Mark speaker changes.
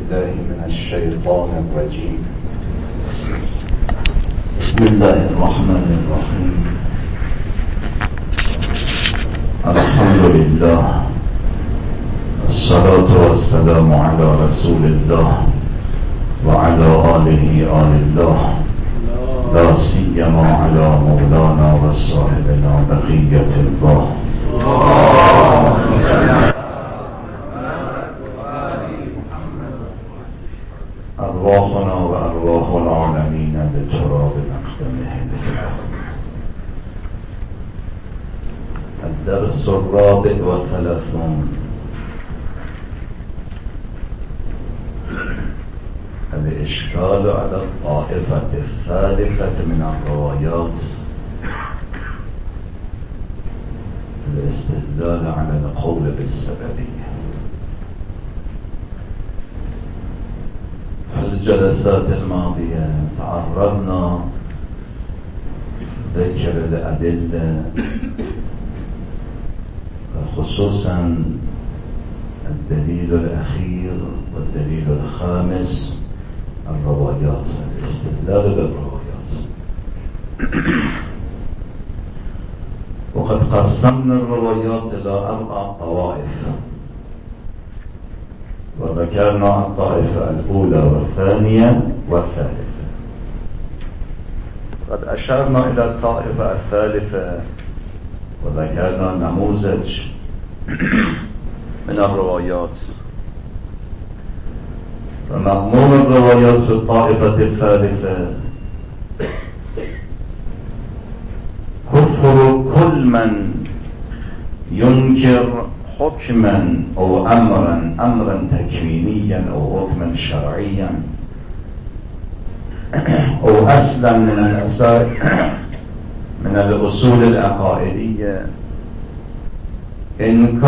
Speaker 1: بالله من الشيطان الرجيم. بسم الله الرحمن الرحيم. الحمد لله، الصلاة والسلام على رسول الله وعلى آله آل الله، لا سيما على مولانا وصاحبنا بقية الله. أرواحنا وأرواح العالمين بتراب أقدامهم. الدرس الرابع والثلاثون. الإشكال على الطائفة الثالثة من الروايات، الاستدلال على القول بالسببية. في الجلسات الماضية تعرضنا ذكر الأدلة، خصوصا الدليل الأخير والدليل الخامس، الروايات، الاستدلال بالروايات. وقد قسمنا الروايات إلى 4 طوائف، وذكرنا الطائفة الأولى والثانية والثالثة. قد أشرنا إلى الطائفة الثالثة وذكرنا نموذج من الروايات. فمضمون الروايات في الطائفة الثالثة كفر كل من ينكر حكما أو أمرا تكوينيا أو حكما شرعيا أو أصلا من الأصول العقائدية، إنكار